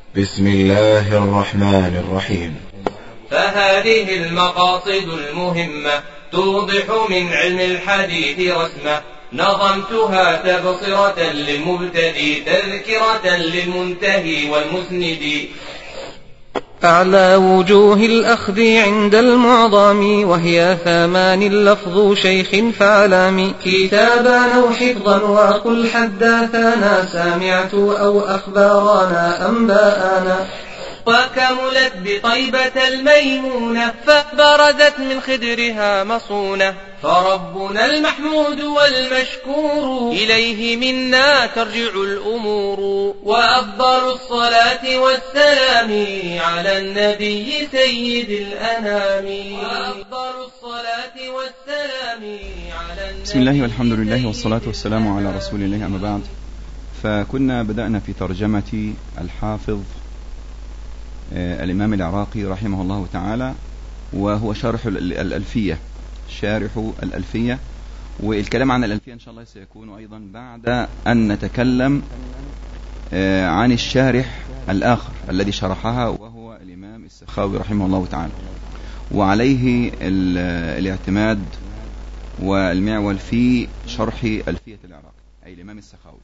بسم الله الرحمن الرحيم. فهذه المقاصد المهمة توضح من علم الحديث رسمة، نظمتها تبصرة للمبتدي تذكرة للمنتهي والمسند. أعلى وجوه الأخذ عند المعظم وهي 8 لفظ شيخ فعلام، كتابا أو حفظا وقل حدثنا سمعت أو أخبارنا أنباءنا. وكملت بطيبة الميمونة فبرزت من خدرها مصونة، فربنا المحمود والمشكور إليه منا ترجع الأمور. وأفضل الصلاة والسلام على النبي سيد الأنام. وأفضل الصلاة والسلام على النبي. بسم الله والحمد لله والصلاة والسلام على رسول الله، أما بعد. فكنا بدأنا في ترجمة الحافظ الإمام العراقي رحمه الله تعالى، وهو شارح الألفية، شارح الألفية. والكلام عن الألفية إن شاء الله سيكون أيضا بعد أن نتكلم عن الشارح الآخر الذي شرحها، وهو الإمام السخاوي رحمه الله تعالى، وعليه الاعتماد والمعول في شرح ألفية العراقي، أي الإمام السخاوي.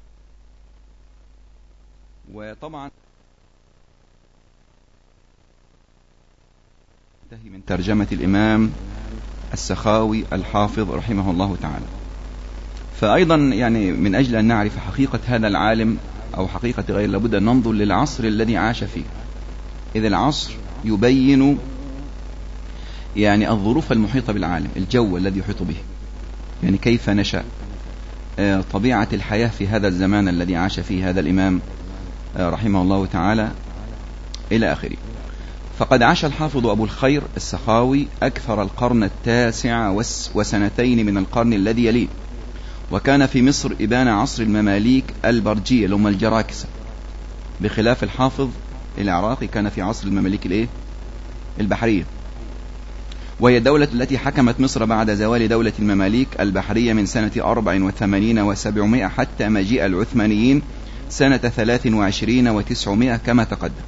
وطبعا انتهي من ترجمة الإمام السخاوي الحافظ رحمه الله تعالى. فأيضا يعني من أجل أن نعرف حقيقة هذا العالم أو حقيقة غير، لابد أن ننظر للعصر الذي عاش فيه، إذ العصر يبين يعني الظروف المحيطة بالعالم، الجو الذي يحيط به، يعني كيف نشأ، طبيعة الحياة في هذا الزمان الذي عاش فيه هذا الإمام رحمه الله تعالى إلى آخره. فقد عاش الحافظ أبو الخير السخاوي أكثر القرن 9 وسنتين من القرن الذي يليه، وكان في مصر إبان عصر المماليك البرجية اللي هم الجراكسة، بخلاف الحافظ العراقي كان في عصر المماليك البحرية، وهي الدولة التي حكمت مصر بعد زوال دولة المماليك البحرية من سنة 84 و700 حتى مجيء العثمانيين سنة 23 و900 كما تقدم.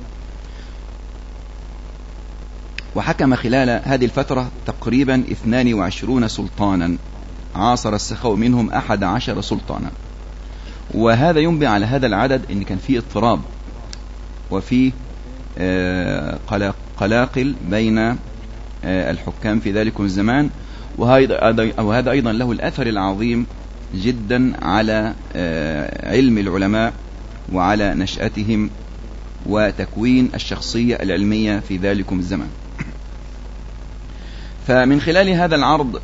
وحكم خلال هذه الفترة تقريبا 22 سلطانا، عاصر السخاوي منهم 11 سلطانا. وهذا ينبئ على هذا العدد ان كان فيه اضطراب وفيه قلاقل بين الحكام في ذلك الزمان، وهذا أيضا له الأثر العظيم جدا على علم العلماء وعلى نشأتهم وتكوين الشخصية العلمية في ذلك الزمان. فمن خلال هذا العرض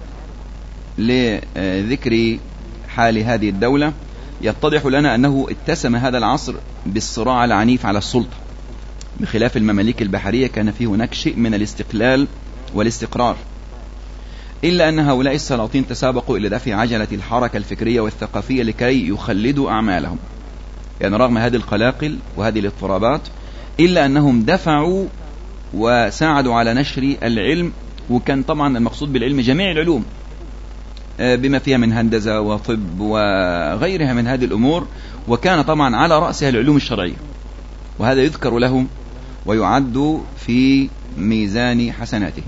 لذكر حال هذه الدولة يتضح لنا أنه اتسم هذا العصر بالصراع العنيف على السلطة، بخلاف المماليك البحرية كان فيه هناك شيء من الاستقلال والاستقرار، إلا أن هؤلاء السلاطين تسابقوا إلى دفع عجلة الحركة الفكرية والثقافية لكي يخلدوا أعمالهم، يعني رغم هذه القلاقل وهذه الاضطرابات إلا أنهم دفعوا وساعدوا على نشر العلم. وكان طبعا المقصود بالعلم جميع العلوم بما فيها من هندسة وطب وغيرها من هذه الأمور، وكان طبعا على رأسها العلوم الشرعية، وهذا يذكر لهم ويعد في ميزان حسناتهم،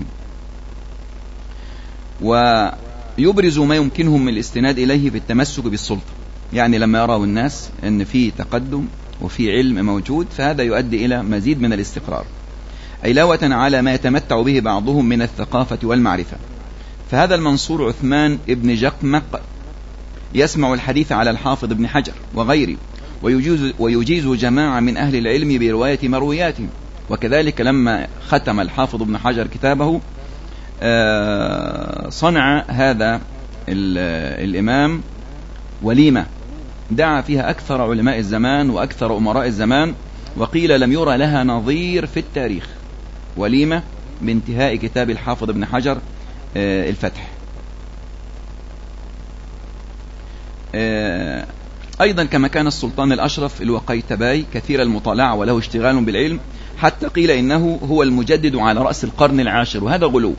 ويبرز ما يمكنهم من الاستناد إليه في التمسك بالسلطة. يعني لما يروا الناس أن في تقدم وفي علم موجود، فهذا يؤدي إلى مزيد من الاستقرار، علاوة على ما يتمتع به بعضهم من الثقافة والمعرفة. فهذا المنصور عثمان ابن جقمق يسمع الحديث على الحافظ ابن حجر وغيره، ويجيز جماعة من أهل العلم برواية مروياتهم. وكذلك لما ختم الحافظ ابن حجر كتابه صنع هذا الإمام وليمة دعا فيها أكثر علماء الزمان وأكثر أمراء الزمان، وقيل لم يرى لها نظير في التاريخ، وليمة بانتهاء كتاب الحافظ ابن حجر الفتح. أيضا كما كان السلطان الأشرف الوقيتباي كثير المطالعة وله اشتغال بالعلم، حتى قيل إنه هو المجدد على رأس القرن العاشر، وهذا غلو،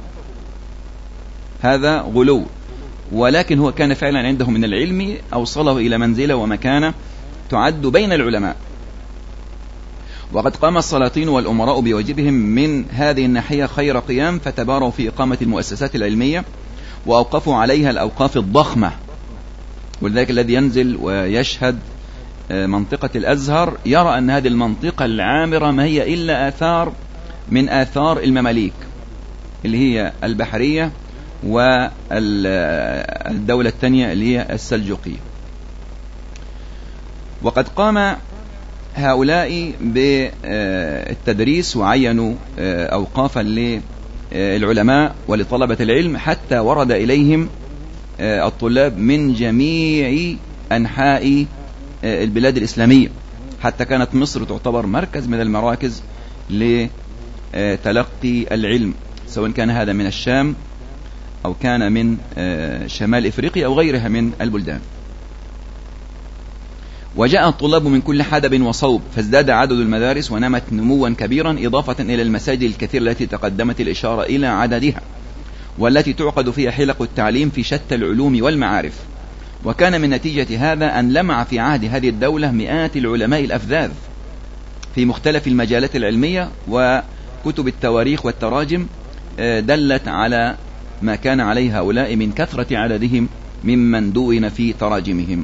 هذا غلو، ولكن هو كان فعلا عنده من العلم أوصله إلى منزلة ومكانة تعد بين العلماء. وقد قام السلاطين والأمراء بواجبهم من هذه الناحية خير قيام، فتباروا في إقامة المؤسسات العلمية وأوقفوا عليها الأوقاف الضخمة. ولذلك الذي ينزل ويشهد منطقة الأزهر يرى أن هذه المنطقة العامرة ما هي إلا آثار من آثار المماليك اللي هي البحرية والدولة الثانية اللي هي السلجوقية. وقد قام هؤلاء بالتدريس وعينوا أوقافا للعلماء ولطلبة العلم، حتى ورد إليهم الطلاب من جميع أنحاء البلاد الإسلامية، حتى كانت مصر تعتبر مركز من المراكز لتلقي العلم، سواء كان هذا من الشام أو كان من شمال إفريقيا أو غيرها من البلدان. وجاء الطلاب من كل حدب وصوب، فازداد عدد المدارس ونمت نموا كبيرا، إضافة إلى المساجد الكثيرة التي تقدمت الإشارة إلى عددها، والتي تعقد فيها حلق التعليم في شتى العلوم والمعارف. وكان من نتيجة هذا أن لمع في عهد هذه الدولة مئات العلماء الأفذاذ في مختلف المجالات العلمية، وكتب التواريخ والتراجم دلت على ما كان عليه هؤلاء من كثرة عددهم ممن دون في تراجمهم.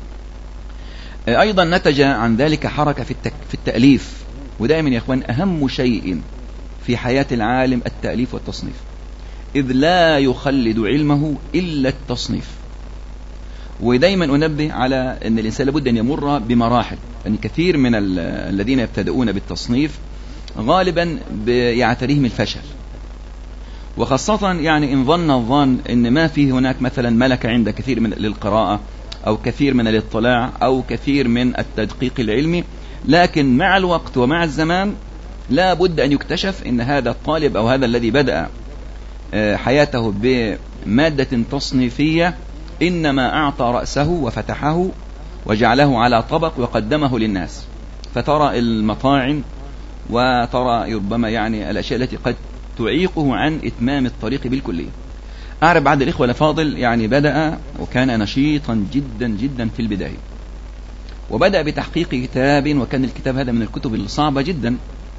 أيضا نتج عن ذلك حركة في التأليف، ودائما يا أخوان أهم شيء في حياة العالم التأليف والتصنيف، إذ لا يخلد علمه إلا التصنيف. ودائما أنبه على أن الإنسان لابد أن يمر بمراحل، أن كثير من الذين يبتدؤون بالتصنيف غالبا يعتريهم الفشل، وخاصة يعني إن ظن الظن أن ما فيه هناك مثلا ملكة عند كثير من للقراءة أو كثير من الاطلاع أو كثير من التدقيق العلمي، لكن مع الوقت ومع الزمان لا بد أن يكتشف أن هذا الطالب أو هذا الذي بدأ حياته بمادة تصنيفية إنما أعطى رأسه وفتحه وجعله على طبق وقدمه للناس، فترى المطاعن وترى ربما يعني الأشياء التي قد تعيقه عن إتمام الطريق بالكلية. أعرف بعض الإخوة الأفاضل يعني بدأ وكان نشيطا جدا جدا في البداية، وبدأ بتحقيق كتاب، وكان الكتاب هذا من الكتب الصعبة جدا،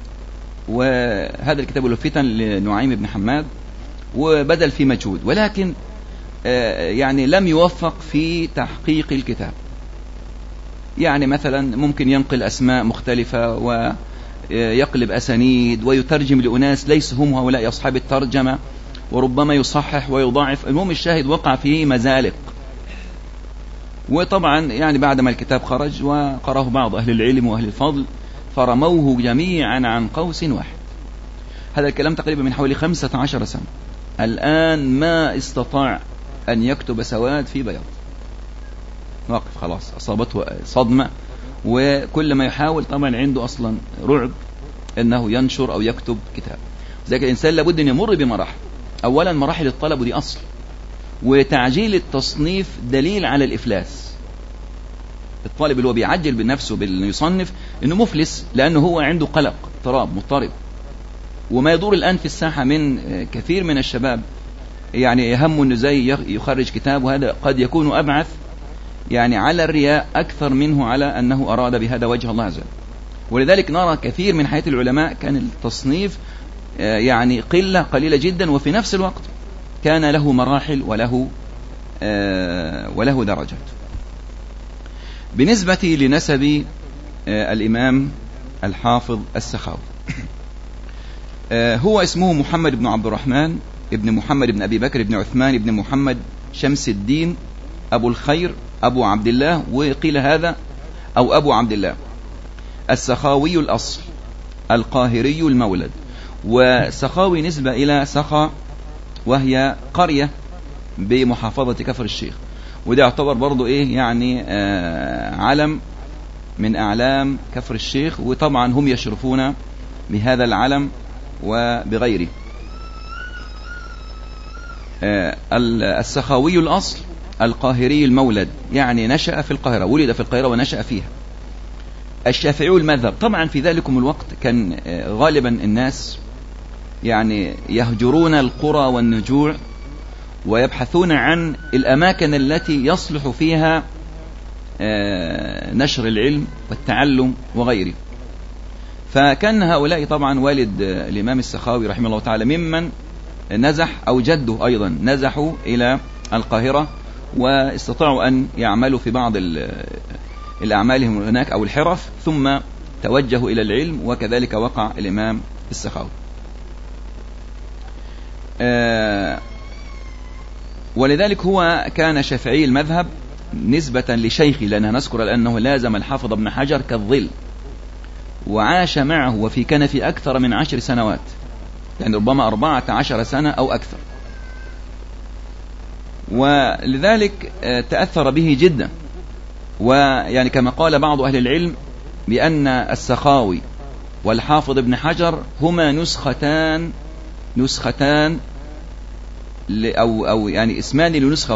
وهذا الكتاب لفتن لنعيم بن حماد، وبذل في مجهود، ولكن يعني لم يوفق في تحقيق الكتاب. يعني مثلا ممكن ينقل أسماء مختلفة ويقلب أسانيد ويترجم لأناس ليس هم هؤلاء أصحاب الترجمة، وربما يصحح ويضاعف. المهم الشاهد وقع في مزالق. وطبعا يعني بعدما الكتاب خرج وقرأه بعض أهل العلم وأهل الفضل فرموه جميعا عن قوس واحد. هذا الكلام تقريبا من حوالي 15 سنة. الآن ما استطاع أن يكتب سواد في بياض، واقف خلاص، أصابته صدمة، وكل ما يحاول طبعا عنده أصلا رعب أنه ينشر أو يكتب كتاب. ذلك الإنسان لابد أن يمر بمراحل. أولا مراحل الطلب، ودي أصل، وتعجيل التصنيف دليل على الإفلاس. الطالب اللي هو بيعجل بنفسه بأنه يصنف أنه مفلس، لأنه هو عنده قلق اضطراب مضطرب. وما يدور الآن في الساحة من كثير من الشباب يعني يهم أنه زي يخرج كتاب، وهذا قد يكون أبعث يعني على الرياء أكثر منه على أنه أراد بهذا وجه الله عز وجل. ولذلك نرى كثير من حياة العلماء كان التصنيف يعني قليلة جدا، وفي نفس الوقت كان له مراحل وله درجات. بالنسبة لنسب الإمام الحافظ السخاوي، هو اسمه محمد بن عبد الرحمن ابن محمد بن أبي بكر بن عثمان بن محمد شمس الدين أبو الخير أبو عبد الله، وقيل هذا أو أبو عبد الله، السخاوي الأصل القاهري المولد. وسخاوي نسبة إلى سخا، وهي قرية بمحافظة كفر الشيخ، وده يعتبر برضو يعني علم من أعلام كفر الشيخ، وطبعا هم يشرفون بهذا العلم وبغيره. السخاوي الأصل القاهري المولد، يعني نشأ في القاهرة، ولد في القاهرة ونشأ فيها. الشافعي المذهب. طبعا في ذلكم الوقت كان غالبا الناس يعني يهجرون القرى والنجوع ويبحثون عن الأماكن التي يصلح فيها نشر العلم والتعلم وغيره. فكان هؤلاء طبعا والد الإمام السخاوي رحمه الله تعالى ممن نزح أو جده أيضا نزحوا إلى القاهرة واستطاعوا أن يعملوا في بعض الأعمال هناك أو الحرف، ثم توجهوا إلى العلم، وكذلك وقع الإمام السخاوي. ولذلك هو كان شافعي المذهب نسبة لشيخه، لأنها نذكر لأنه لازم الحافظ ابن حجر كالظل، وعاش معه وفي كنف أكثر من 10 سنوات، يعني ربما 14 سنة أو أكثر، ولذلك تأثر به جدا. ويعني كما قال بعض أهل العلم بأن السخاوي والحافظ ابن حجر هما نسختان أو يعني اسمان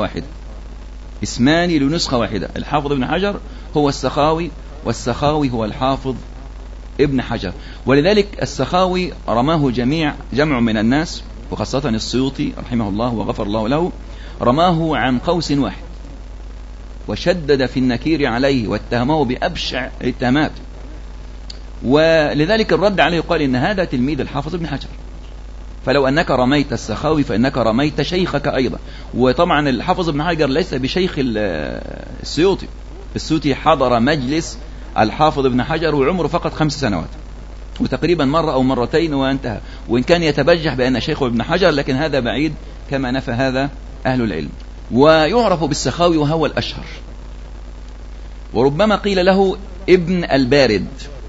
لنسخة واحدة. الحافظ ابن حجر هو السخاوي، والسخاوي هو الحافظ ابن حجر. ولذلك السخاوي رماه جمع من الناس، وخاصة السيوطي رحمه الله وغفر الله له، رماه عن قوس واحد وشدد في النكير عليه واتهمه بأبشع الاتهامات. ولذلك الرد عليه قال إن هذا تلميذ الحافظ ابن حجر، فلو أنك رميت السخاوي فإنك رميت شيخك أيضا. وطبعا الحافظ ابن حجر ليس بشيخ السيوطي. السيوطي حضر مجلس الحافظ ابن حجر وعمره فقط 5 سنوات، وتقريبا مرة أو مرتين وانتهى، وإن كان يتبجح بأن شيخه ابن حجر، لكن هذا بعيد كما نفى هذا أهل العلم. ويعرف بالسخاوي وهو الأشهر، وربما قيل له ابن البارد،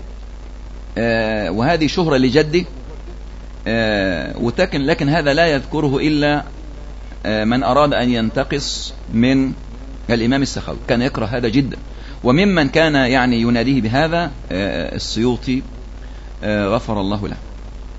وهذه شهرة لجده، لكن هذا لا يذكره إلا من أراد أن ينتقص من الإمام السخاوي، كان يكره هذا جدا. وممن كان يعني يناديه بهذا السيوطي غفر الله له،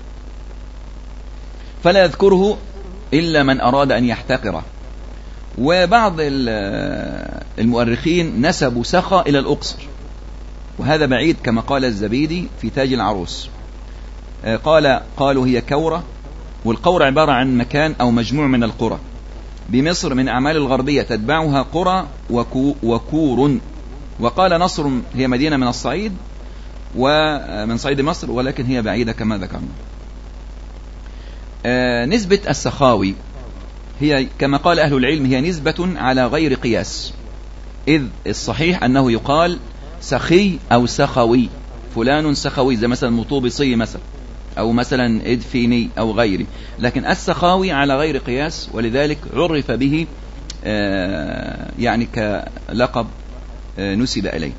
فلا يذكره إلا من أراد أن يحتقره. وبعض المؤرخين نسبوا سخا إلى الأقصر، وهذا بعيد كما قال الزبيدي في تاج العروس. قالوا هي كورة، والقورة عبارة عن مكان أو مجموع من القرى بمصر من أعمال الغربية تتبعها قرى وكور. وقال نصر هي مدينة من الصعيد ومن صعيد مصر، ولكن هي بعيدة كما ذكرنا. نسبة السخاوي هي كما قال أهل العلم هي نسبة على غير قياس، إذ الصحيح أنه يقال سخي أو سخوي، فلان سخوي، زي مثلا مطوبصي مثلا، أو مثلا إدفيني أو غيره، لكن السخاوي على غير قياس، ولذلك عرف به يعني كلقب نسب إليه.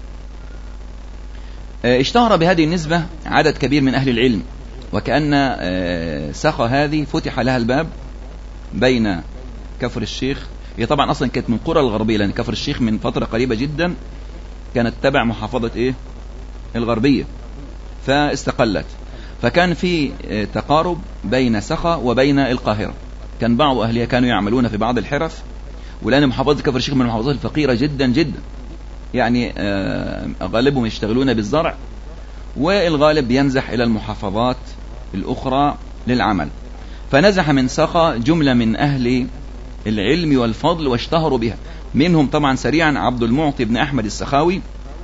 اشتهر بهذه النسبة عدد كبير من أهل العلم، وكأن سخا هذه فتح لها الباب بين كفر الشيخ. هي طبعا أصلا كانت من قرى الغربية، لأن كفر الشيخ من فترة قريبة جدا كانت تبع محافظة الغربية فاستقلت، فكان في تقارب بين سخا وبين القاهرة. كان بعض أهلها كانوا يعملون في بعض الحرف، ولأن محافظة كفر الشيخ من المحافظات الفقيرة جدا جدا، يعني غالبهم يشتغلون بالزرع، والغالب ينزح إلى المحافظات الأخرى للعمل. فنزح من سخا جملة من أهل العلم والفضل واشتهروا بها، منهم طبعا سريعا عبد المعطي بن أحمد السخاوي،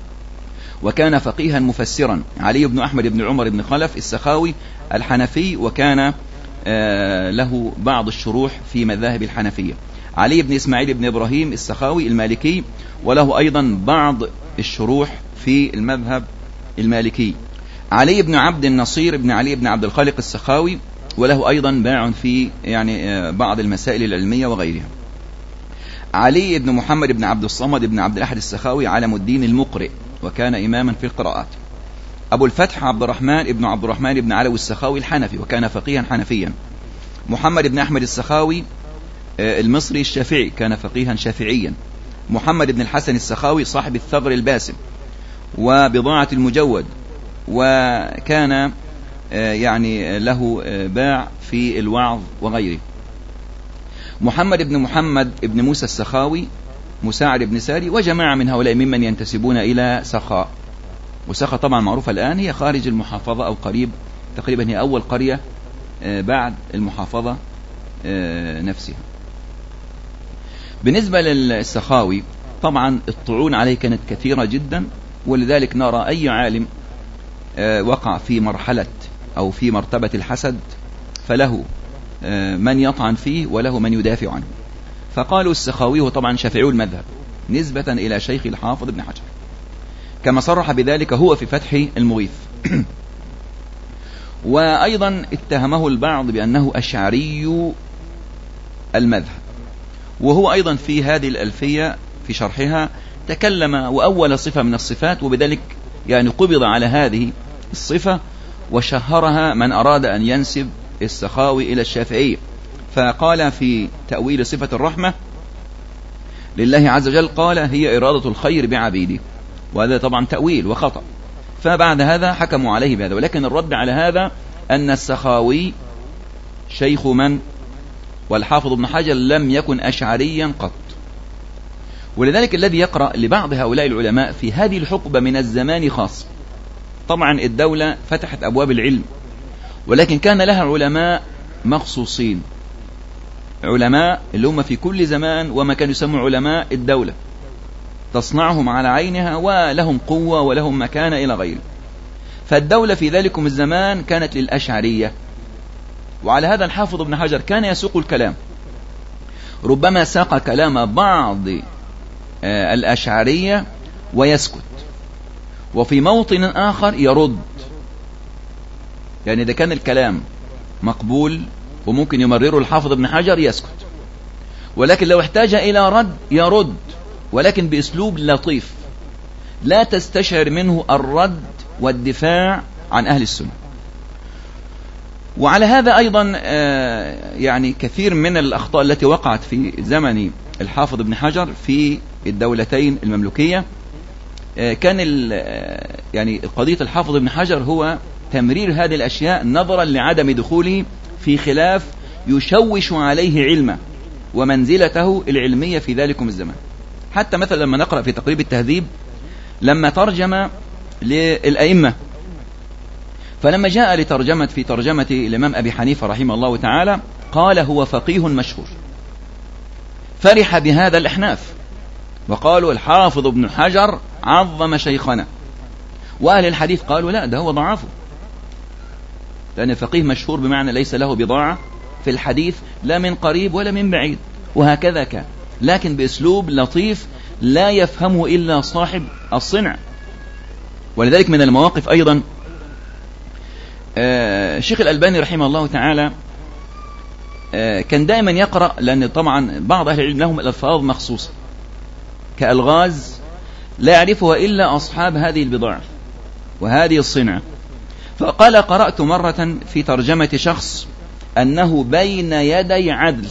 وكان فقيها مفسرا. علي بن أحمد بن عمر بن خلف السخاوي الحنفي، وكان له بعض الشروح في مذاهب الحنفية. علي بن إسماعيل بن إبراهيم السخاوي المالكي، وله أيضا بعض الشروح في المذهب المالكي. علي بن عبد النصير بن علي بن عبد الخالق السخاوي، وله أيضا باع في يعني بعض المسائل العلمية وغيرها. علي بن محمد بن عبد الصمد بن عبد الأحد السخاوي علم الدين المقرئ، وكان إماما في القراءات. أبو الفتح عبد الرحمن بن علوي السخاوي الحنفي، وكان فقيها حنفيا. محمد بن أحمد السخاوي المصري الشافعي، كان فقيها شافعيا. محمد بن الحسن السخاوي صاحب الثغر الباسم وبضاعة المجود، وكان يعني له باع في الوعظ وغيره. محمد بن موسى السخاوي مساعد بن ساري، وجماعة من هؤلاء ممن ينتسبون إلى سخاء. وسخاء طبعا معروفة الآن هي خارج المحافظة أو قريب، تقريبا هي أول قرية بعد المحافظة نفسها. بالنسبة للسخاوي طبعا الطعون عليه كانت كثيرة جدا، ولذلك نرى أي عالم وقع في مرحلة أو في مرتبة الحسد فله من يطعن فيه وله من يدافع عنه. فقالوا السخاوي هو طبعا شافعي المذهب نسبة إلى شيخ الحافظ ابن حجر، كما صرح بذلك هو في فتح المغيث. وأيضا اتهمه البعض بأنه أشعري المذهب، وهو أيضا في هذه الألفية في شرحها تكلم وأول صفة من الصفات، وبذلك يعني قبض على هذه الصفة وشهرها من أراد أن ينسب السخاوي إلى الشافعية. فقال في تأويل صفة الرحمة لله عز وجل قال هي إرادة الخير بعبيده، وهذا طبعا تأويل وخطأ. فبعد هذا حكموا عليه بهذا، ولكن الرد على هذا أن السخاوي شيخ من؟ والحافظ ابن حجر لم يكن أشعريا قط. ولذلك الذي يقرأ لبعض هؤلاء العلماء في هذه الحقبة من الزمان خاص، طبعا الدولة فتحت أبواب العلم، ولكن كان لها علماء مخصوصين، علماء اللي هم في كل زمان وما كانوا يسموا علماء الدولة، تصنعهم على عينها ولهم قوة ولهم مكانة إلى غيره. فالدولة في ذلكم الزمان كانت للأشعرية، وعلى هذا الحافظ ابن حجر كان يسوق الكلام، ربما ساق كلام بعض الأشعرية ويسكت، وفي موطن آخر يرد. يعني إذا كان الكلام مقبول وممكن يمرره الحافظ ابن حجر يسكت، ولكن لو احتاج إلى رد يرد، ولكن بأسلوب لطيف لا تستشعر منه الرد والدفاع عن أهل السنة. وعلى هذا أيضا يعني كثير من الأخطاء التي وقعت في زمن الحافظ ابن حجر في الدولتين المملوكية، كان يعني قضية الحافظ ابن حجر هو تمرير هذه الأشياء نظرا لعدم دخوله في خلاف يشوش عليه علمه ومنزلته العلمية في ذلكم الزمان. حتى مثلا لما نقرأ في تقريب التهذيب لما ترجم للأئمة، فلما جاء في ترجمة الإمام أبي حنيفة رحمه الله تعالى قال هو فقيه مشهور، فرح بهذا الأحناف وقالوا الحافظ ابن حجر عظم شيخنا، وأهل الحديث قالوا لا ده هو ضعفه، لأن فقيه مشهور بمعنى ليس له بضاعة في الحديث لا من قريب ولا من بعيد، وهكذا كان، لكن بأسلوب لطيف لا يفهمه إلا صاحب الصنع. ولذلك من المواقف أيضا الشيخ الألباني رحمه الله تعالى كان دائما يقرأ، لأن طبعا بعض أهل العلم لهم الألفاظ مخصوصة كألغاز لا يعرفها إلا أصحاب هذه البضاعة وهذه الصنعة. فقال قرأت مرة في ترجمة شخص أنه بين يدي عدل،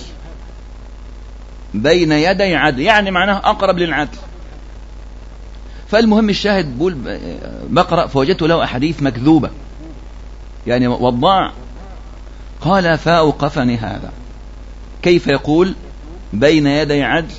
بين يدي عدل يعني معناه أقرب للعدل. فالمهم الشاهد بقول بقرأ فوجدت له أحاديث مكذوبة يعني وضاع. قال فأوقفني هذا، كيف يقول بين يدي عدل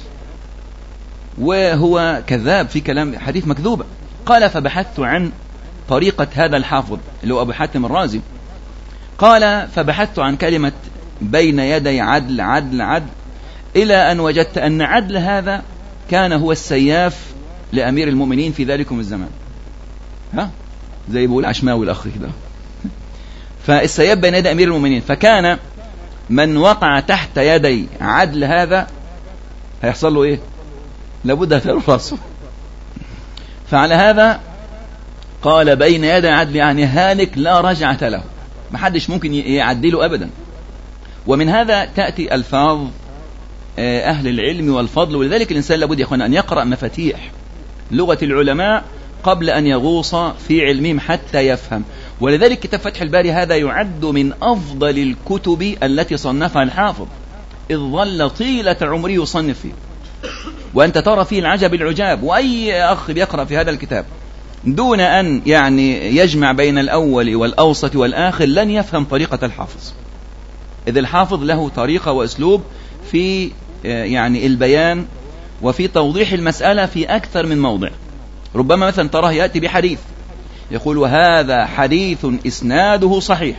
وهو كذاب في كلام حديث مكذوبة؟ قال فبحثت عن طريقة هذا الحافظ اللي هو أبو حاتم الرازي، قال فبحثت عن كلمة بين يدي عدل عدل عدل، إلى أن وجدت أن عدل هذا كان هو السياف لأمير المؤمنين في ذلكم الزمان، زي بقول عشماوي الأخ كده، فالسياف بين يدي أمير المؤمنين، فكان من وقع تحت يدي عدل هذا هيحصل له إيه؟ لابد هتقل راسه. فعلى هذا قال بين يدي عدل يعني هالك لا رجعة له، محدش ممكن يعدله أبدا. ومن هذا تأتي ألفاظ أهل العلم والفضل، ولذلك الإنسان لابد يا أخوانا أن يقرأ مفاتيح لغة العلماء قبل أن يغوص في علمهم حتى يفهم. ولذلك كتاب فتح الباري هذا يعد من أفضل الكتب التي صنفها الحافظ، إذ ظل طيلة عمره يصنف فيه، وأنت ترى فيه العجب العجاب. وأي أخ بيقرأ في هذا الكتاب دون أن يعني يجمع بين الأول والأوسط والآخر لن يفهم طريقة الحافظ، إذ الحافظ له طريقة وأسلوب في يعني البيان وفي توضيح المسألة في أكثر من موضع. ربما مثلا تراه يأتي بحديث يقول وهذا حديث إسناده صحيح،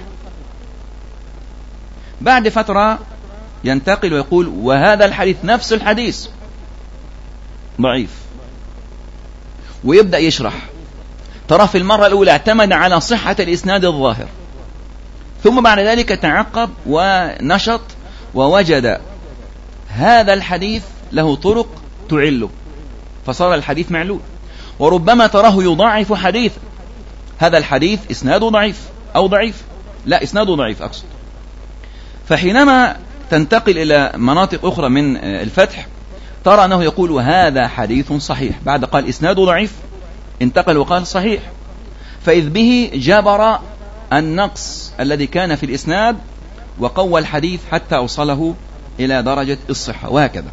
بعد فترة ينتقل ويقول وهذا الحديث نفس الحديث ضعيف، ويبدأ يشرح ترى في المرة الأولى اعتمد على صحة الإسناد الظاهر، ثم بعد ذلك تعقب ونشط ووجد هذا الحديث له طرق تعله فصار الحديث معلول. وربما تراه يضاعف حديث، هذا الحديث إسناده ضعيف أو ضعيف، لا إسناده ضعيف أقصد. فحينما تنتقل إلى مناطق أخرى من الفتح ترى أنه يقول هذا حديث صحيح، بعد قال إسناده ضعيف انتقل وقال صحيح، فإذ به جبر النقص الذي كان في الإسناد وقوى الحديث حتى أوصله إلى درجة الصحة، وهكذا.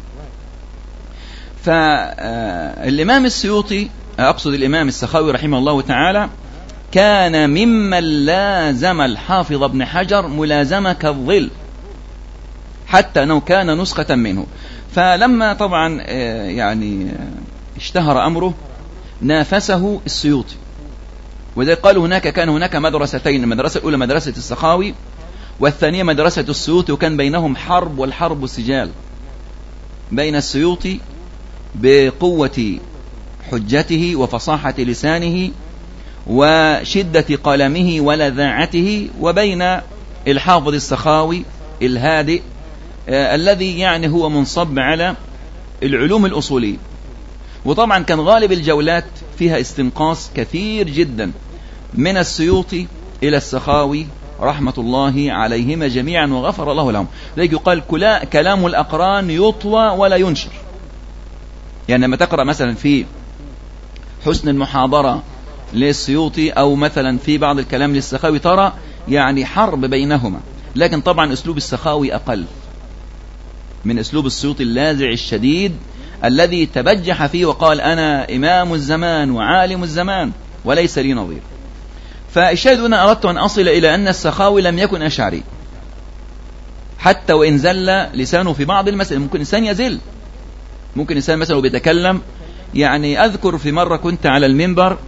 فالإمام السيوطي أقصد الإمام السخاوي رحمه الله تعالى كان ممن لازم الحافظ ابن حجر ملازمة كالظل، حتى أنه كان نسخة منه. فلما طبعا يعني اشتهر أمره نافسه السيوطي، وذي قالوا كان هناك مدرستين، المدرسة الأولى مدرسة السخاوي والثانية مدرسة السيوطي، وكان بينهم حرب، والحرب سجال بين السيوطي بقوة حجته وفصاحة لسانه وشدة قلمه ولذاعته، وبين الحافظ السخاوي الهادئ الذي يعني هو منصب على العلوم الأصولية. وطبعا كان غالب الجولات فيها استنقاص كثير جدا من السيوطي إلى السخاوي رحمة الله عليهما جميعا وغفر الله لهم. لذلك يقال كلام الأقران يطوى ولا ينشر. يعني لما تقرأ مثلا في حسن المحاضرة للسيوطي أو مثلا في بعض الكلام للسخاوي ترى يعني حرب بينهما، لكن طبعا أسلوب السخاوي أقل من أسلوب السيوطي اللاذع الشديد الذي تبجح فيه وقال أنا إمام الزمان وعالم الزمان وليس لي نظير. فالشاهد أنا أردت أن أصل إلى أن السخاوي لم يكن أشعري، حتى وإن زل لسانه في بعض المسائل. ممكن إنسان يزل، ممكن إنسان مثلا بيتكلم، يعني أذكر في مرة كنت على المنبر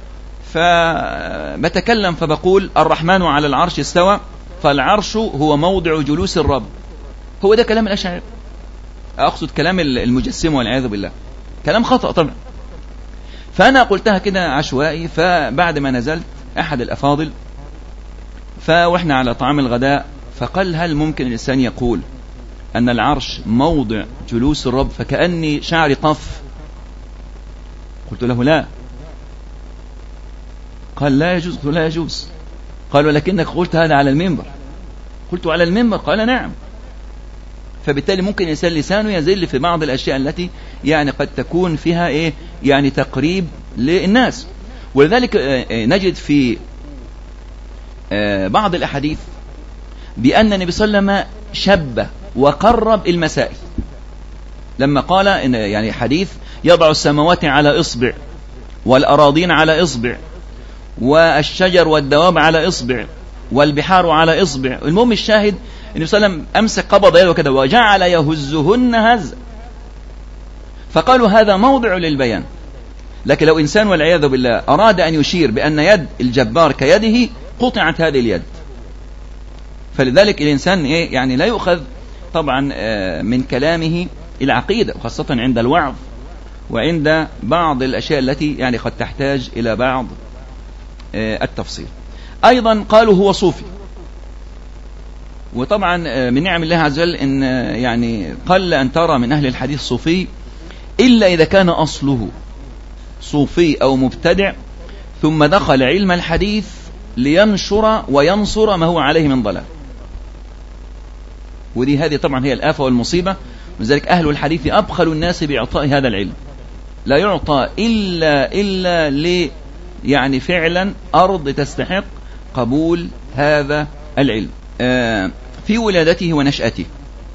فبتكلم فبقول الرحمن على العرش استوى، فالعرش هو موضع جلوس الرب. هو ده كلام الأشاعرة، أقصد كلام المجسم والعياذ بالله، كلام خطأ طبعا. فأنا قلتها كده عشوائي. فبعد ما نزلت أحد الأفاضل وإحنا على طعام الغداء فقال هل ممكن الإنسان يقول أن العرش موضع جلوس الرب؟ فكأني شعري طف. قلت له لا. قال لا يجوز. قلت لا يجوز. قال ولكنك قلت هذا على المنبر. قلت على المنبر. قال نعم. فبالتالي ممكن الإنسان لسانه يزل في بعض الأشياء التي يعني قد تكون فيها يعني تقريب للناس. ولذلك نجد في بعض الأحاديث بأن النبي صلى الله عليه وسلم شبه وقرب المسائل، لما قال إن يعني حديث يضع السماوات على إصبع والأراضين على إصبع والشجر والدواب على إصبع والبحار على إصبع. المهم الشاهد النبي صلى الله عليه وسلم أمسك قبض يده كده وجعل يهزهن هز، فقالوا هذا موضع للبيان. لكن لو إنسان والعياذ بالله أراد أن يشير بأن يد الجبار كيده قطعت هذه اليد. فلذلك الإنسان يعني لا يؤخذ طبعا من كلامه العقيدة، وخاصة عند الوعظ وعند بعض الأشياء التي يعني قد تحتاج إلى بعض التفصيل. أيضا قالوا هو صوفي. وطبعا من نعم الله عز وجل إن يعني قل أن ترى من أهل الحديث صوفي إلا إذا كان أصله صوفي أو مبتدع ثم دخل علم الحديث لينشر وينصر ما هو عليه من ضلال. هذه طبعا هي الآفة والمصيبة. لذلك أهل الحديث أبخل الناس بإعطاء هذا العلم، لا يعطى إلا يعني فعلا أرض تستحق قبول هذا العلم. في ولادته ونشأته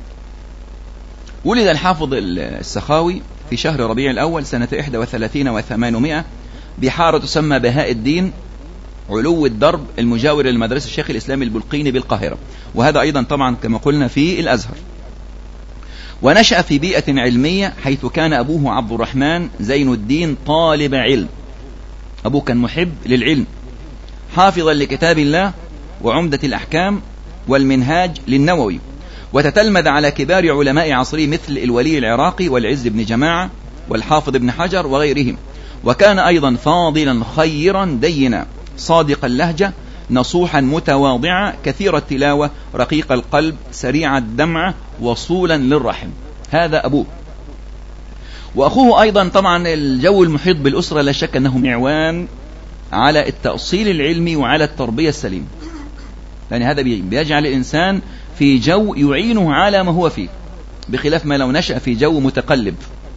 ولد الحافظ السخاوي في شهر ربيع الأول سنة 31 و800 بحارة تسمى بهاء الدين علو الدرب المجاور للمدرسة الشيخ الإسلامي البلقيني بالقاهرة، وهذا أيضا طبعا كما قلنا في الأزهر. ونشأ في بيئة علمية حيث كان أبوه عبد الرحمن زين الدين طالب علم. أبوه كان محب للعلم حافظا لكتاب الله وعمدة الأحكام والمنهاج للنووي، وتتلمذ على كبار علماء عصره مثل الولي العراقي والعز بن جماعة والحافظ ابن حجر وغيرهم. وكان أيضا فاضلا خيرا دينا صادق اللهجة نصوحا متواضعا كثير التلاوة رقيق القلب سريع الدمع وصولا للرحم. هذا أبوه. وأخوه أيضا طبعا الجو المحيط بالأسرة لا شك أنه معوان على التأصيل العلمي وعلى التربية السليمة، يعني هذا بيجعل الإنسان في جو يعينه على ما هو فيه، بخلاف ما لو نشأ في جو متقلب.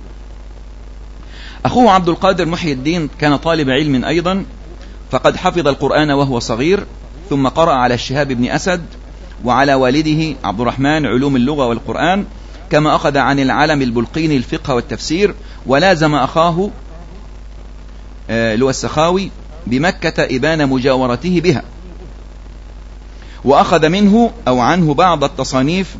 أخوه عبد القادر محي الدين كان طالب علم أيضا، فقد حفظ القرآن وهو صغير، ثم قرأ على الشهاب بن أسد وعلى والده عبد الرحمن علوم اللغة والقرآن، كما أخذ عن العلم البلقيني الفقه والتفسير، ولازم أخاه اللي هو السخاوي بمكة إبان مجاورته بها، وأخذ منه أو عنه بعض التصانيف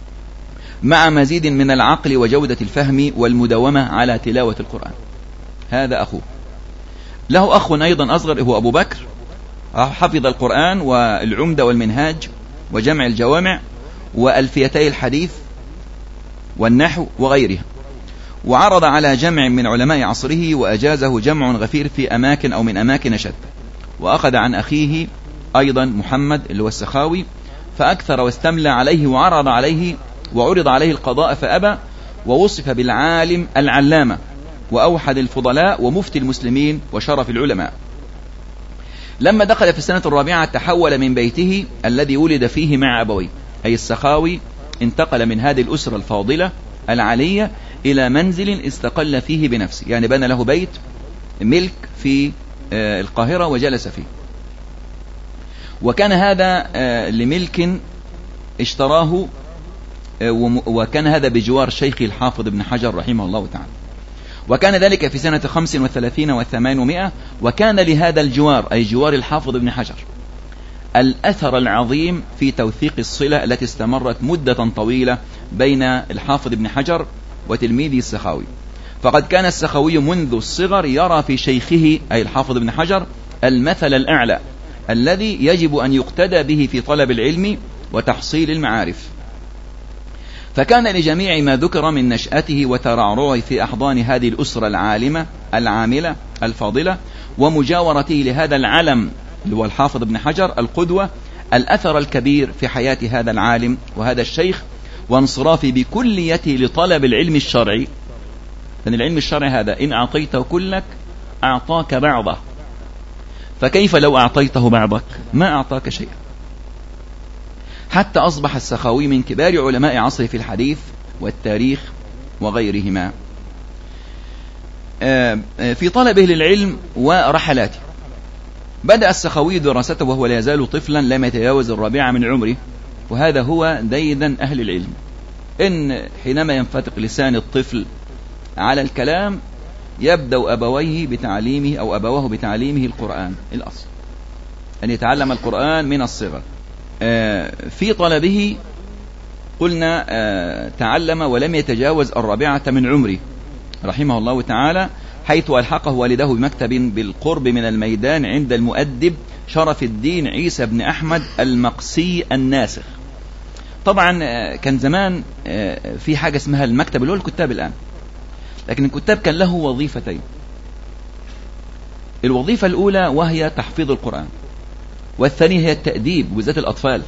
مع مزيد من العقل وجودة الفهم والمداومة على تلاوة القرآن. هذا أخوه. له أخ أيضا أصغر هو أبو بكر، حفظ القرآن والعمدة والمنهاج وجمع الجوامع وألفيتي الحديث والنحو وغيرها، وعرض على جمع من علماء عصره وأجازه جمع غفير في أماكن أو من أماكن شتى. وأخذ عن أخيه أيضا محمد اللي هو السخاوي، فأكثر واستملى عليه وعرض عليه وعرض عليه القضاء فأبى، ووصف بالعالم العلامة وأوحد الفضلاء ومفتي المسلمين وشرف العلماء. لما دخل في السنة الرابعة تحول من بيته الذي ولد فيه مع أبويه، أي السخاوي انتقل من هذه الأسرة الفاضلة العالية إلى منزل استقل فيه بنفسه، يعني بنى له بيت ملك في القاهرة وجلس فيه. وكان هذا لملك اشتراه، وكان هذا بجوار شيخ الحافظ ابن حجر رحمه الله تعالى، وكان ذلك في سنة 35 و800. وكان لهذا الجوار أي جوار الحافظ ابن حجر الأثر العظيم في توثيق الصلة التي استمرت مدة طويلة بين الحافظ ابن حجر وتلميذه السخاوي. فقد كان السخاوي منذ الصغر يرى في شيخه أي الحافظ ابن حجر المثل الأعلى الذي يجب أن يقتدى به في طلب العلم وتحصيل المعارف. فكان لجميع ما ذكر من نشأته وترعرعه في أحضان هذه الأسرة العالمة العاملة الفاضلة ومجاورته لهذا العلم اللي هو الحافظ ابن حجر القدوة الأثر الكبير في حياة هذا العالم وهذا الشيخ، وانصرافه بكليته لطلب العلم الشرعي. لأن العلم الشرعي هذا إن أعطيته كلك أعطاك بعضه، فكيف لو أعطيته بعضك؟ ما أعطاك شيئا. حتى أصبح السخاوي من كبار علماء عصره في الحديث والتاريخ وغيرهما. في طلبه للعلم ورحلاته بدأ السخاوي دراسته وهو لا يزال طفلا لم يتجاوز 4 من عمره، وهذا هو ديدا أهل العلم، إن حينما ينفتق لسان الطفل على الكلام يبدأ أبواه بتعليمه القرآن، الأصل أن يتعلم القرآن من الصغر. في طلبه قلنا تعلم ولم يتجاوز 4 من عمره رحمه الله تعالى، حيث ألحقه والده بمكتب بالقرب من الميدان عند المؤدب شرف الدين عيسى بن أحمد المقسي الناسخ. طبعا كان زمان في حاجة اسمها المكتب اللي هو الكتاب الآن، لكن الكتاب كان له وظيفتين. الوظيفة الأولى وهي تحفيظ القرآن، والثانية هي التأديب وذات الأطفال.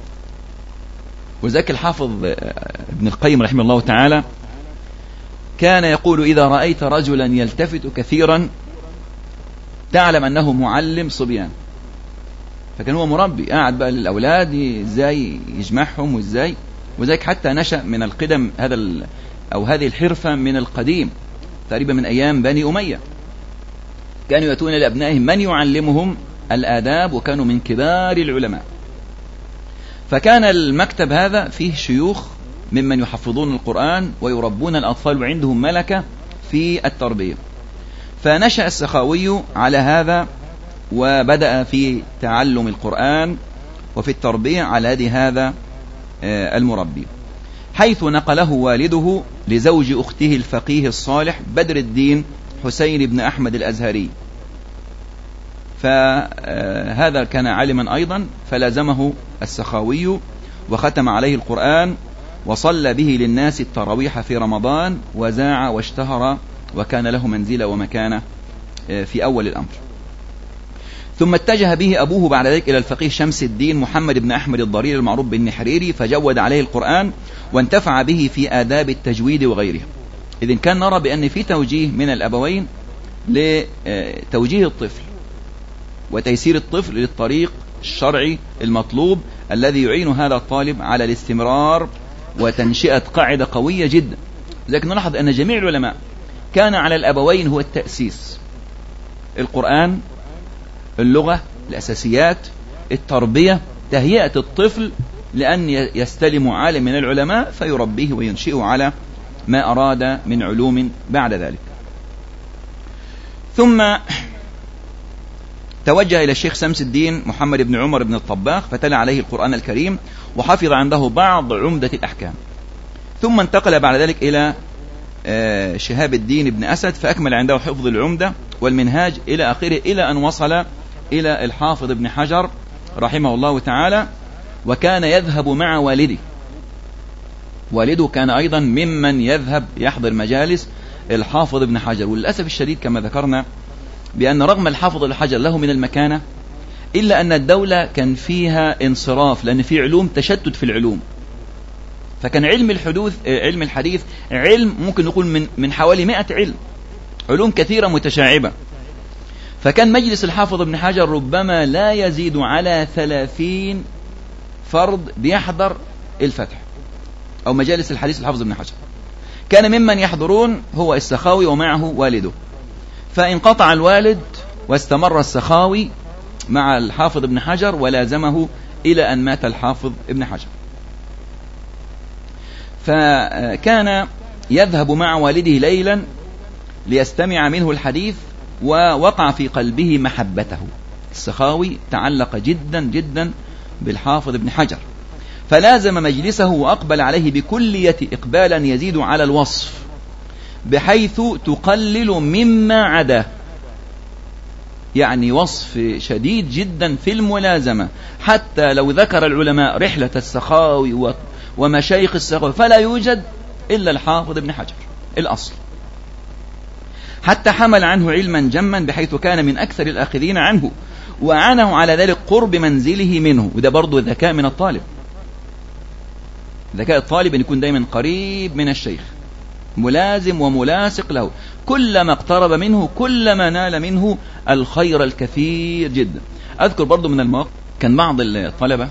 وذاك الحافظ ابن القيم رحمه الله تعالى كان يقول إذا رأيت رجلا يلتفت كثيرا تعلم أنه معلم صبيان. فكان هو مربي قاعد بقى للأولاد إزاي يجمعهم وإزاي، وذلك حتى نشأ من القدم هذه الحرفة من القديم تقريبا من أيام بني أمية، كانوا يأتون لأبنائهم من يعلمهم الآداب، وكانوا من كبار العلماء. فكان المكتب هذا فيه شيوخ ممن يحفظون القرآن ويربون الأطفال وعندهم ملكة في التربية. فنشأ السخاوي على هذا وبدأ في تعلم القرآن وفي التربية على يد هذا المربي، حيث نقله والده لزوج أخته الفقيه الصالح بدر الدين حسين بن أحمد الأزهري. فهذا كان عالما أيضا، فلازمه السخاوي وختم عليه القرآن وصلى به للناس التراويح في رمضان وزاع واشتهر، وكان له منزلة ومكانة في أول الأمر. ثم اتجه به أبوه بعد ذلك إلى الفقيه شمس الدين محمد بن أحمد الضرير المعروف بالنحريري، فجود عليه القرآن وانتفع به في آداب التجويد وغيرها. إذن كان نرى بأن في توجيه من الأبوين لتوجيه الطفل وتيسير الطفل للطريق الشرعي المطلوب الذي يعين هذا الطالب على الاستمرار وتنشئة قاعدة قوية جدا. لكن نلاحظ أن جميع العلماء كان على الأبوين هو التأسيس: القرآن، اللغة، الأساسيات، التربية، تهيئة الطفل لأن يستلم عالم من العلماء فيربيه وينشئه على ما أراد من علوم بعد ذلك. ثم توجه إلى الشيخ شمس الدين محمد بن عمر بن الطباخ فتلا عليه القرآن الكريم وحفظ عنده بعض عمدة الأحكام. ثم انتقل بعد ذلك إلى شهاب الدين بن أسد فأكمل عنده حفظ العمدة والمنهاج إلى آخره، إلى أن وصل إلى الحافظ ابن حجر رحمه الله تعالى. وكان يذهب مع والده، والده كان أيضا ممن يذهب يحضر مجالس الحافظ ابن حجر. وللأسف الشديد كما ذكرنا بأن رغم الحافظ ابن حجر له من المكانة إلا أن الدولة كان فيها انصراف، لأن في علوم تشتت في العلوم. فكان علم الحديث علم ممكن نقول من حوالي 100 علوم كثيرة متشعبة. فكان مجلس الحافظ ابن حجر ربما لا يزيد على 30 فرد بيحضر الفتح أو مجالس الحديث الحافظ ابن حجر. كان ممن يحضرون هو السخاوي ومعه والده، فانقطع الوالد واستمر السخاوي مع الحافظ ابن حجر ولازمه إلى أن مات الحافظ ابن حجر. فكان يذهب مع والده ليلا ليستمع منه الحديث، ووقع في قلبه محبته. السخاوي تعلق جدا جدا بالحافظ ابن حجر، فلازم مجلسه وأقبل عليه بكلية إقبالا يزيد على الوصف، بحيث تقلل مما عدا، يعني وصف شديد جدا في الملازمة. حتى لو ذكر العلماء رحلة السخاوي ومشايخ السخاوي فلا يوجد إلا الحافظ ابن حجر الأصل. حتى حمل عنه علما جما بحيث كان من أكثر الآخذين عنه، وعنه على ذلك قرب منزله منه. وده برضو ذكاء من الطالب، ذكاء الطالب أن يكون دايما قريب من الشيخ، ملازم وملاصق له. كلما اقترب منه كلما نال منه الخير الكثير جدا. أذكر برضو من المواقف، كان بعض الطلبة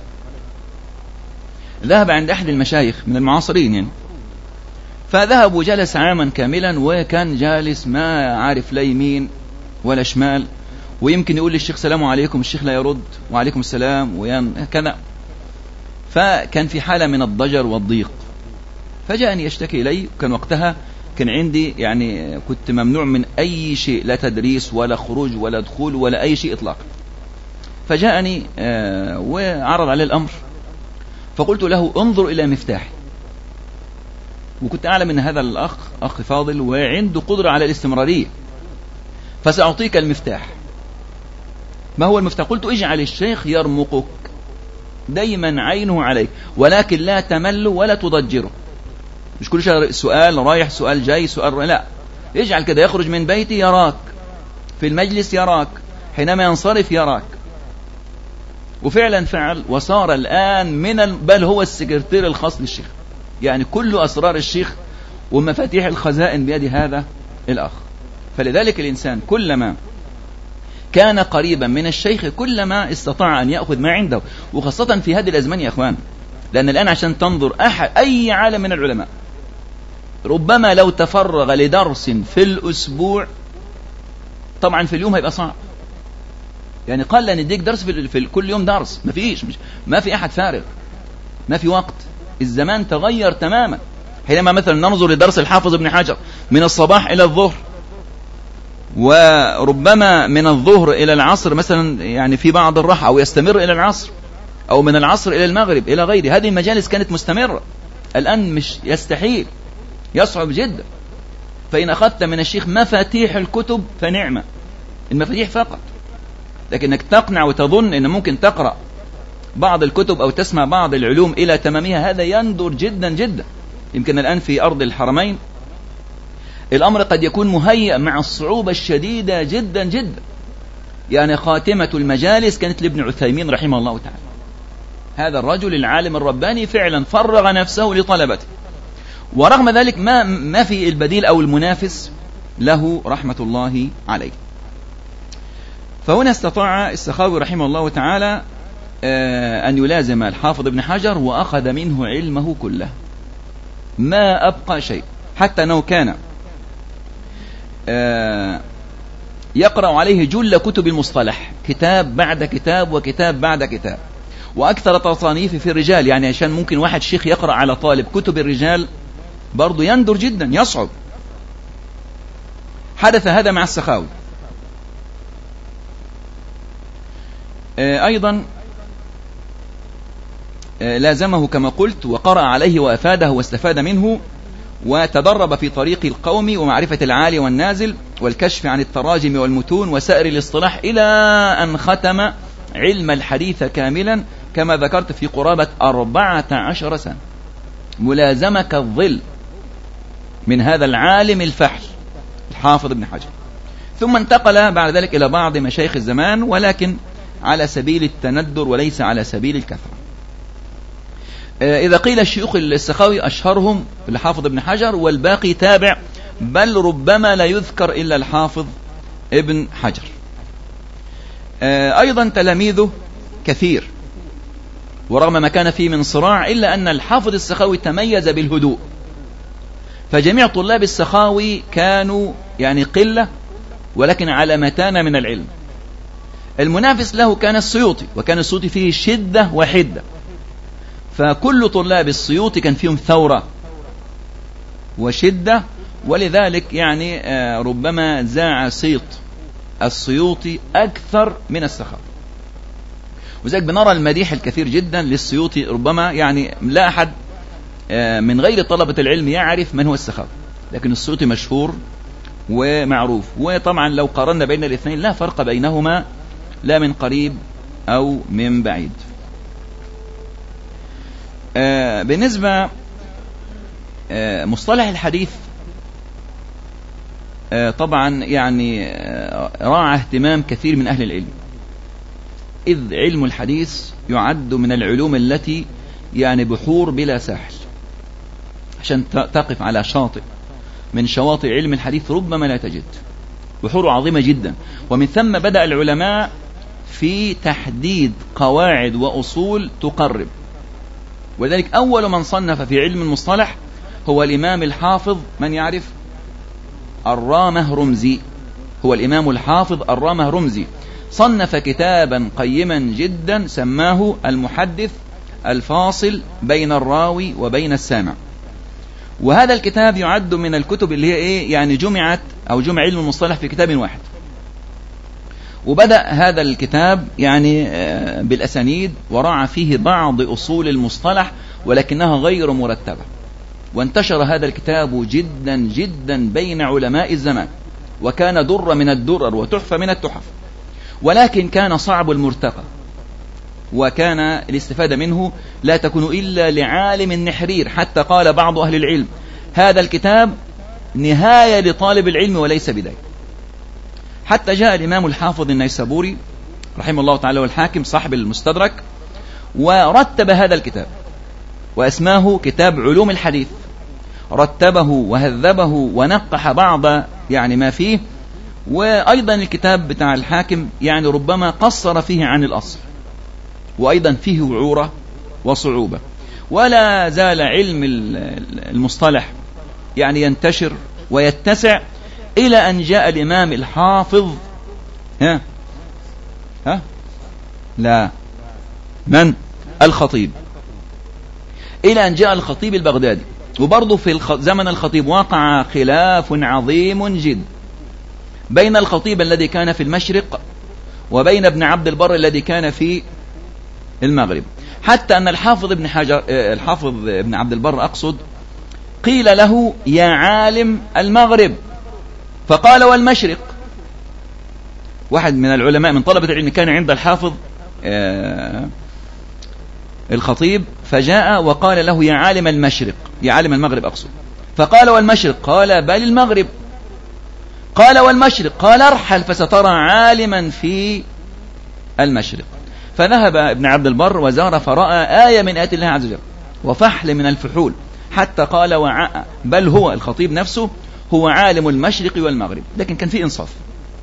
ذهب عند أحد المشايخ من المعاصرين يعني، فذهب وجلس عاما كاملا، وكان جالس ما عارف لا يمين ولا شمال، ويمكن يقول للشيخ السلام عليكم، الشيخ لا يرد، وعليكم السلام وكذا. فكان في حالة من الضجر والضيق، فجاءني يشتكي إلي. وكان وقتها كان عندي يعني كنت ممنوع من أي شيء، لا تدريس ولا خروج ولا دخول ولا أي شيء إطلاقا. فجاءني وعرض عليه الأمر، فقلت له انظر إلى مفتاحي. وكنت أعلم أن هذا الأخ أخ فاضل وعنده قدرة على الاستمرارية، فسأعطيك المفتاح. ما هو المفتاح؟ قلت اجعل الشيخ يرمقك دايما عينه عليك، ولكن لا تمل ولا تضجره. مش كل شيء سؤال رايح سؤال جاي سؤال لا، اجعل كده يخرج من بيتي يراك، في المجلس يراك، حينما ينصرف يراك. وفعلا فعل، وصار الآن بل هو السكرتير الخاص للشيخ، يعني كل أسرار الشيخ ومفاتيح الخزائن بيد هذا الأخ. فلذلك الإنسان كلما كان قريبا من الشيخ كلما استطاع أن يأخذ ما عنده، وخاصة في هذه الأزمان يا أخوان. لأن الآن عشان تنظر أي عالم من العلماء ربما لو تفرغ لدرس في الأسبوع، طبعا في اليوم هيبقى صعب، يعني قل أن يديك درس في كل يوم درس، ما في أحد فارغ، ما في وقت. الزمان تغير تماما. حينما مثلا ننظر لدرس الحافظ ابن حجر من الصباح إلى الظهر، وربما من الظهر إلى العصر مثلا، يعني في بعض الراحة، أو يستمر إلى العصر، أو من العصر إلى المغرب إلى غيره. هذه المجالس كانت مستمرة، الآن مش يستحيل، يصعب جدا. فإن أخذت من الشيخ مفاتيح الكتب فنعمة، المفاتيح فقط، لكنك تقنع وتظن أن ممكن تقرأ بعض الكتب أو تسمع بعض العلوم إلى تمامها، هذا يندر جدا جدا. يمكن الآن في أرض الحرمين الأمر قد يكون مهيأ مع الصعوبة الشديدة جدا جدا. يعني خاتمة المجالس كانت لابن عثيمين رحمه الله تعالى. هذا الرجل العالم الرباني فعلا فرغ نفسه لطلبته، ورغم ذلك ما في البديل أو المنافس له رحمة الله عليه. فهنا استطاع السخاوي رحمه الله تعالى أن يلازم الحافظ ابن حجر، وأخذ منه علمه كله ما أبقى شيء، حتى أنه كان يقرأ عليه جل كتب المصطلح، كتاب بعد كتاب وكتاب بعد كتاب، وأكثر تصانيف في الرجال. يعني عشان ممكن واحد شيخ يقرأ على طالب كتب الرجال برضو يندر جدا، يصعب. حدث هذا مع السخاوي. أيضا لازمه كما قلت، وقرأ عليه وأفاده واستفاد منه، وتدرب في طريق القوم ومعرفة العالي والنازل والكشف عن التراجم والمتون وسائر الاصطلاح، إلى أن ختم علم الحديث كاملا كما ذكرت في قرابة 14 سنة ملازمة كالظل من هذا العالم الفحل الحافظ ابن حجر. ثم انتقل بعد ذلك إلى بعض مشايخ الزمان، ولكن على سبيل التندر وليس على سبيل الكثرة. إذا قيل الشيوخ السخاوي أشهرهم الحافظ ابن حجر، والباقي تابع، بل ربما لا يذكر إلا الحافظ ابن حجر. أيضا تلاميذه كثير، ورغم ما كان فيه من صراع إلا أن الحافظ السخاوي تميز بالهدوء، فجميع طلاب السخاوي كانوا يعني قلة ولكن على متانة من العلم. المنافس له كان السيوطي، وكان السيوطي فيه شدة وحدة، فكل طلاب السيوطي كان فيهم ثورة وشدة، ولذلك يعني ربما زاع صيت السيوطي أكثر من السخاوي. وذلك بنرى المديح الكثير جدا للسيوطي، ربما يعني لا أحد من غير طلبة العلم يعرف من هو السخاوي، لكن السيوطي مشهور ومعروف. وطبعا لو قارنا بين الاثنين لا فرق بينهما لا من قريب أو من بعيد. بالنسبة مصطلح الحديث طبعا يعني راعى اهتمام كثير من أهل العلم، إذ علم الحديث يعد من العلوم التي يعني بحور بلا ساحل. عشان تقف على شاطئ من شواطئ علم الحديث ربما لا تجد، بحور عظيمة جدا. ومن ثم بدأ العلماء في تحديد قواعد وأصول تقرب، ولذلك أول من صنف في علم المصطلح هو الإمام الحافظ، من يعرف؟ الرامهرمزي، هو الإمام الحافظ الرامهرمزي، صنف كتابا قيما جدا سماه المحدث الفاصل بين الراوي وبين السامع. وهذا الكتاب يعد من الكتب اللي هي إيه يعني جمعت أو جمع علم المصطلح في كتاب واحد. وبدأ هذا الكتاب يعني بالأسانيد، وراعى فيه بعض أصول المصطلح ولكنها غير مرتبة، وانتشر هذا الكتاب جدا جدا بين علماء الزمان، وكان در من الدرر وتحفة من التحف، ولكن كان صعب المرتقى، وكان الاستفادة منه لا تكون إلا لعالم النحرير، حتى قال بعض أهل العلم هذا الكتاب نهاية لطالب العلم وليس بداية. حتى جاء الإمام الحافظ النيسابوري رحمه الله تعالى والحاكم صاحب المستدرك، ورتب هذا الكتاب واسماه كتاب علوم الحديث، رتبه وهذبه ونقح بعض يعني ما فيه. وأيضا الكتاب بتاع الحاكم يعني ربما قصر فيه عن الأصل، وأيضا فيه وعورة وصعوبة. ولا زال علم المصطلح يعني ينتشر ويتسع إلى أن جاء الإمام الحافظ الخطيب، إلى أن جاء الخطيب البغدادي. وبرضه في زمن الخطيب وقع خلاف عظيم جدا بين الخطيب الذي كان في المشرق وبين ابن عبد البر الذي كان في المغرب، حتى أن الحافظ ابن عبد البر أقصد قيل له يا عالم المغرب، فقال والمشرق. واحد من العلماء من طلبة العلم كان عند الحافظ الخطيب، فجاء وقال له يا عالم المشرق، يا عالم المغرب أقصد، فقال والمشرق، قال بل المغرب، قال والمشرق، قال ارحل فسترى عالما في المشرق. فذهب ابن عبد البر وزار فرأى آية من آيات الله عز وجل وفحل من الفحول، حتى قال بل هو الخطيب نفسه هو عالم المشرق والمغرب، لكن كان في إنصاف.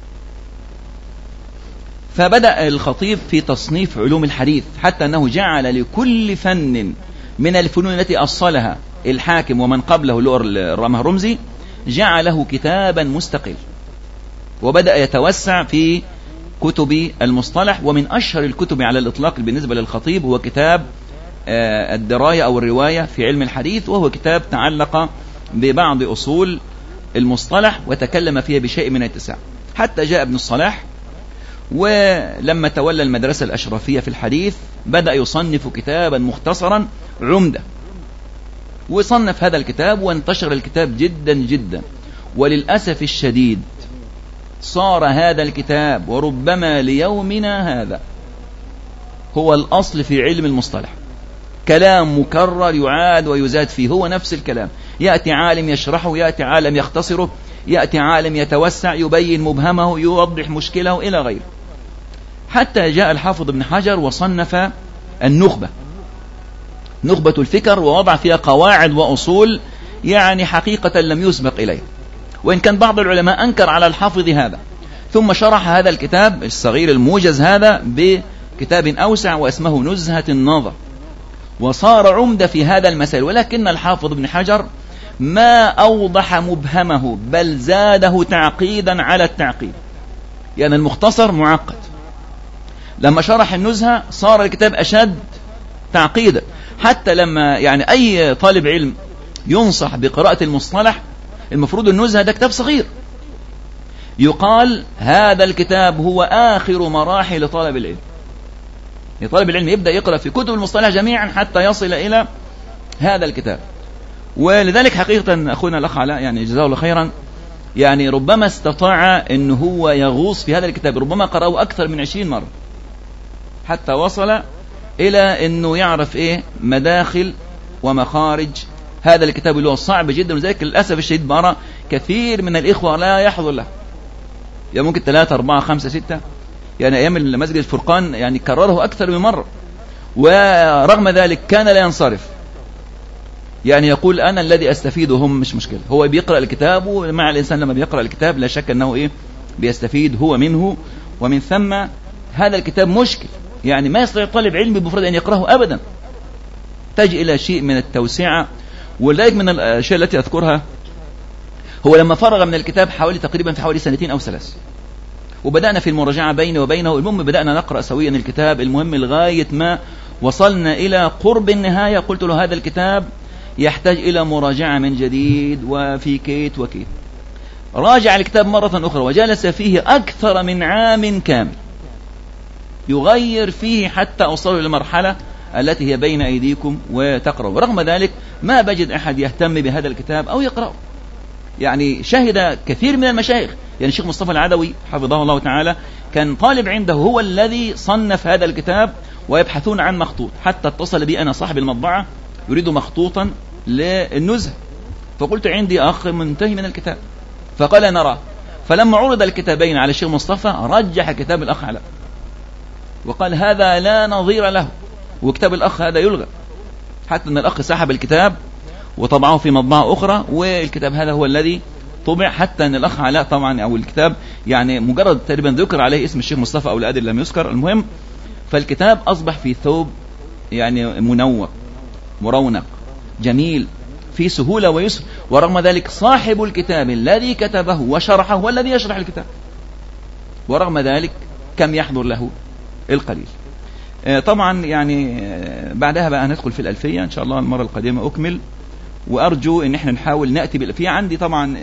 فبدأ الخطيب في تصنيف علوم الحديث، حتى أنه جعل لكل فن من الفنون التي أصلها الحاكم ومن قبله الرمهرمزي جعله كتابا مستقل، وبدأ يتوسع في كتب المصطلح. ومن أشهر الكتب على الإطلاق بالنسبة للخطيب هو كتاب الدراية أو الرواية في علم الحديث، وهو كتاب تعلق ببعض أصول المصطلح وتكلم فيها بشيء من الاتساع، حتى جاء ابن الصلاح ولما تولى المدرسة الأشرفية في الحديث بدأ يصنف كتابا مختصرا عمدة، وصنف هذا الكتاب وانتشر الكتاب جدا جدا. وللأسف الشديد صار هذا الكتاب وربما ليومنا هذا هو الأصل في علم المصطلح، كلام مكرر يعاد ويزاد فيه، هو نفس الكلام، يأتي عالم يشرحه، يأتي عالم يختصره، يأتي عالم يتوسع يبين مبهمه يوضح مشكله إلى غيره. حتى جاء الحافظ ابن حجر وصنف النخبة، نخبة الفكر، ووضع فيها قواعد وأصول يعني حقيقة لم يسبق إليه، وإن كان بعض العلماء أنكر على الحافظ هذا. ثم شرح هذا الكتاب الصغير الموجز هذا بكتاب أوسع واسمه نزهة النظر، وصار عمدة في هذا المسائل. ولكن الحافظ ابن حجر ما أوضح مبهمه، بل زاده تعقيدا على التعقيد، يعني المختصر معقد. لما شرح النزهة صار الكتاب أشد تعقيدا، حتى لما يعني أي طالب علم ينصح بقراءة المصطلح المفروض النزهة ده كتاب صغير، يقال هذا الكتاب هو آخر مراحل طالب العلم. طالب العلم يبدأ يقرأ في كتب المصطلح جميعا حتى يصل إلى هذا الكتاب. ولذلك حقيقة أخونا الأخ علاء يعني جزاه الله خيرا، يعني ربما استطاع أنه هو يغوص في هذا الكتاب، ربما قرأه أكثر من 20 مرة حتى وصل إلى أنه يعرف مداخل ومخارج هذا الكتاب اللي هو صعب جدا. ولذلك للأسف الشديد برى كثير من الإخوة لا يحضر له، يعني ممكن 3 4 5 6، يعني أيام المسجد الفرقان يعني كرره أكثر من مرة، ورغم ذلك كان لا ينصرف، يعني يقول أنا الذي أستفيد وهم مش مشكلة. هو بيقرأ الكتاب، ومع الإنسان لما بيقرأ الكتاب لا شك أنه بيستفيد هو منه، ومن ثم هذا الكتاب مشكل، يعني ما يستطيع طالب علم بمفرد أن يقرأه أبدا، تحتاج إلى شيء من التوسعة. ولذلك من الأشياء التي أذكرها هو لما فرغ من الكتاب تقريبا في حوالي 2 أو 3 سنين، وبدأنا في المراجعة بيني وبينه، المهم بدأنا نقرأ سويا الكتاب، المهم لغاية ما وصلنا إلى قرب النهاية قلت له هذا الكتاب يحتاج إلى مراجعة من جديد وفي كيت وكيت. راجع الكتاب مرة أخرى وجلس فيه أكثر من عام كامل يغير فيه حتى أوصل إلى المرحلة التي هي بين أيديكم وتقرأ. ورغم ذلك ما بجد أحد يهتم بهذا الكتاب أو يقرأه. يعني شهد كثير من المشايخ، يعني الشيخ مصطفى العدوي حفظه الله تعالى كان طالب عنده هو الذي صنف هذا الكتاب، ويبحثون عن مخطوط، حتى اتصل بي أنا صاحب المطبعة يريد مخطوطا للنزهة، فقلت عندي أخ منتهي من الكتاب، فقال نرى. فلما عرض الكتابين على الشيخ مصطفى رجح كتاب الأخ علاء وقال هذا لا نظير له، وكتاب الأخ هذا يلغى، حتى أن الأخ سحب الكتاب وطبعه في مطبعة أخرى، والكتاب هذا هو الذي طبع، حتى أن الأخ علاء طبعا أو الكتاب يعني مجرد تقريبا ذكر عليه اسم الشيخ مصطفى أو الأدر لم يذكر، المهم فالكتاب أصبح في ثوب يعني منور مرونق جميل في سهولة ويسر. ورغم ذلك صاحب الكتاب الذي كتبه وشرحه هو الذي يشرح الكتاب، ورغم ذلك كم يحضر له القليل. طبعا يعني بعدها بقى ندخل في الألفية إن شاء الله المرة القادمة أكمل، وأرجو إن احنا نحاول نأتي بالألفية. عندي طبعا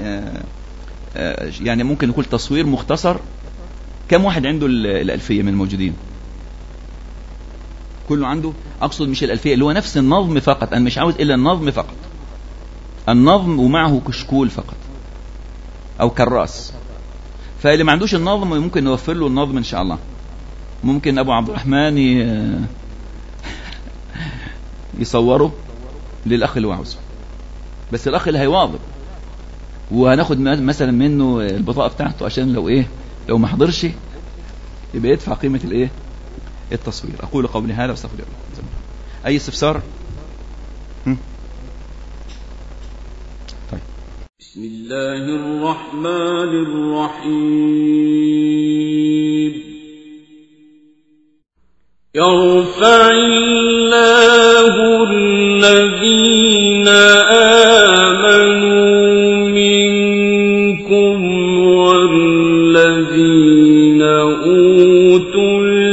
يعني ممكن نقول تصوير مختصر. كم واحد عنده الألفية من الموجودين؟ كله عنده؟ أقصد مش الألفية اللي هو نفس النظم فقط، أنا مش عاوز إلا النظم فقط، النظم ومعه كشكول فقط أو كراس. فاللي ما عندوش النظم ممكن نوفر له النظم إن شاء الله. ممكن أبو عبد الرحمن يصوره للأخ اللي عاوزه، بس الأخ اللي هيواظب وهناخد مثلا منه البطاقة بتاعته عشان لو ما حضرش يبقى يدفع قيمة التصوير. أقول قولي هذا واستغفر الله. أي استفسار؟ طيب. بسم الله الرحمن الرحيم. يرفع الله الذين آمنوا منكم والذين أوتوا